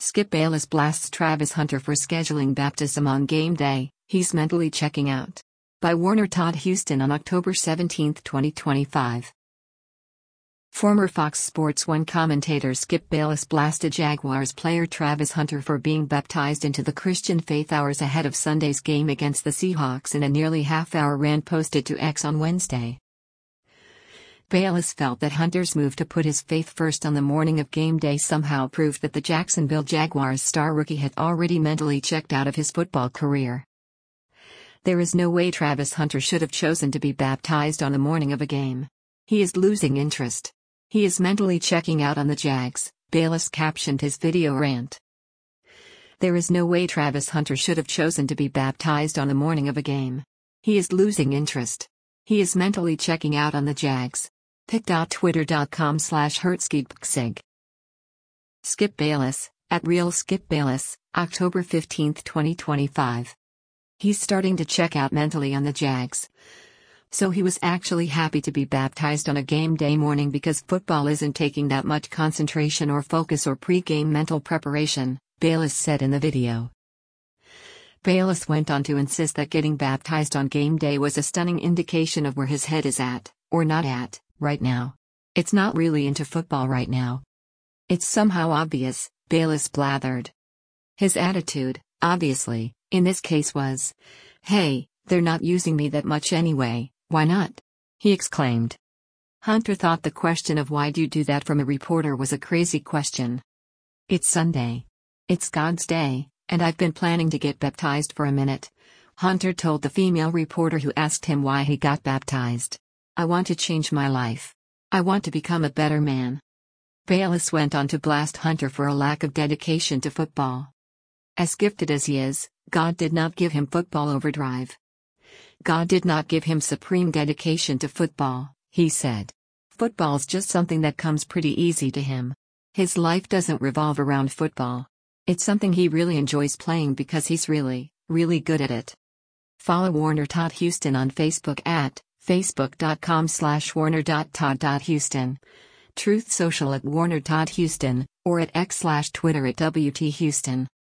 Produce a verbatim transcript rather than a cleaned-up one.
Skip Bayless blasts Travis Hunter for scheduling baptism on game day, he's mentally checking out. By Warner Todd Houston on October seventeenth, twenty twenty-five. Former Fox Sports one commentator Skip Bayless blasted Jaguars player Travis Hunter for being baptized into the Christian faith hours ahead of Sunday's game against the Seahawks in a nearly half-hour rant posted to X on Wednesday. Bayless felt that Hunter's move to put his faith first on the morning of game day somehow proved that the Jacksonville Jaguars star rookie had already mentally checked out of his football career. There is no way Travis Hunter should have chosen to be baptized on the morning of a game. He is losing interest. He is mentally checking out on the Jags, Bayless captioned his video rant. There is no way Travis Hunter should have chosen to be baptized on the morning of a game. He is losing interest. He is mentally checking out on the Jags. pic.twitter.com slash hertzkeepsig. Skip Bayless, at Real Skip Bayless, October fifteenth, twenty twenty-five. He's starting to check out mentally on the Jags. So he was actually happy to be baptized on a game day morning because football isn't taking that much concentration or focus or pre-game mental preparation, Bayless said in the video. Bayless went on to insist that getting baptized on game day was a stunning indication of where his head is at, or not at, right now. It's not really into football right now. It's somehow obvious, Bayless blathered. His attitude, obviously, in this case was, "Hey, they're not using me that much anyway, why not?" he exclaimed. Hunter thought the question of why do you do that from a reporter was a crazy question. "It's Sunday. It's God's day, and I've been planning to get baptized for a minute," Hunter told the female reporter who asked him why he got baptized. "I want to change my life. I want to become a better man." Bayless went on to blast Hunter for a lack of dedication to football. As gifted as he is, God did not give him football overdrive. God did not give him supreme dedication to football, he said. Football's just something that comes pretty easy to him. His life doesn't revolve around football. It's something he really enjoys playing because he's really, really good at it. Follow Warner Todd Houston on Facebook at facebook.com slash warner.todd.houston. Truth Social at Warner Todd Houston, or at X slash Twitter at W T Houston.